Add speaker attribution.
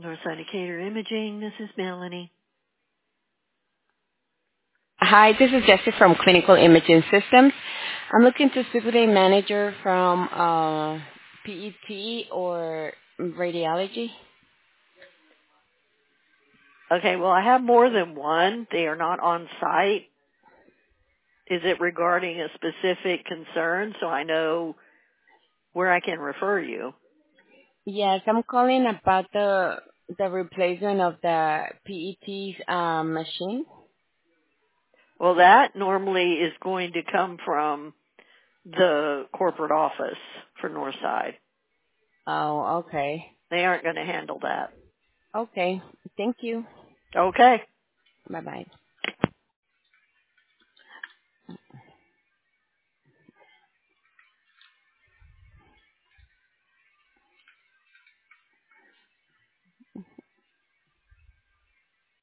Speaker 1: Northside Decatur Imaging, this is Melanie.
Speaker 2: Hi, this is Jessie from Clinical Imaging Systems. I'm looking to speak with a manager from PET or radiology.
Speaker 1: Okay, well, I have more than one. They are not on site. Is it regarding a specific concern so I know where I can refer you?
Speaker 2: Yes, I'm calling about the replacement of the PET machine.
Speaker 1: Well, that normally is going to come from the corporate office for Northside.
Speaker 2: Oh, okay.
Speaker 1: They aren't going to handle that.
Speaker 2: Okay. Thank you.
Speaker 1: Okay.
Speaker 2: Bye-bye.